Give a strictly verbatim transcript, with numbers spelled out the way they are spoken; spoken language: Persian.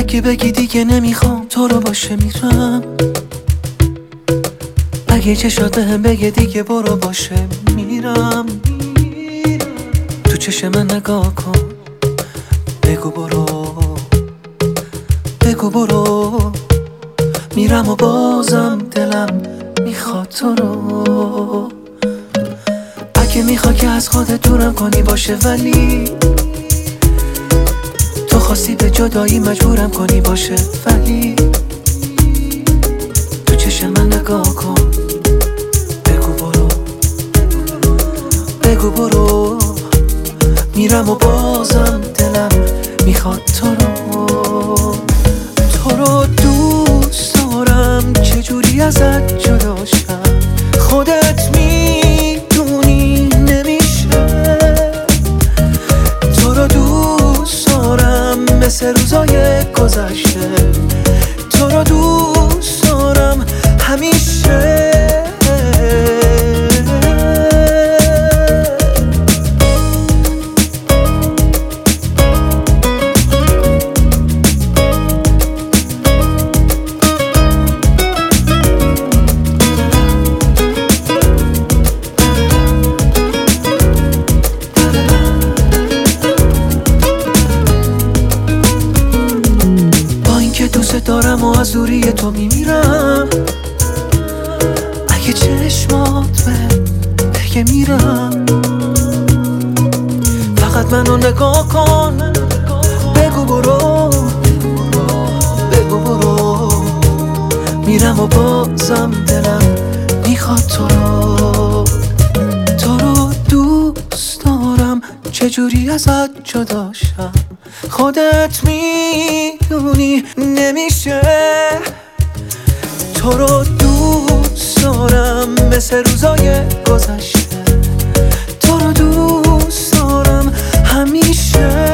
اگه بگی دیگه نمیخوام تو رو باشه میرم، اگه چشات بهم بگه دیگه برو باشه میرم، تو چشم من نگاه کن بگو برو، بگو برو، میرم و بازم دلم میخواد تو رو. اگه میخوای که از خودت دورم کنی باشه، ولی تو خواستی به جدایی مجبورم کنی باشه، ولی تو چشم من نگاه کن بگو برو، بگو برو، میرم و بازم دلم میخواد تو رو. تو رو دوست دارم چجوری ازت جدا شم، خودت میدونی نمیشه. تو رو دوست دارم مثل روزای گذشته، تو رو دوست دارم همیشه. دوست دارم و از دوری تو میمیرم، اگه چشمات به بگه میرم، فقط منو نگاه کن بگو برو، بگو برو، میرم و بازم دلم میخواد تو رو. تو رو دوست دارم چجوری ازت جدا شم، خودت میدونی نمیشه. تو رو دوست دارم مثل روزای گذشته، تو رو دوست دارم همیشه.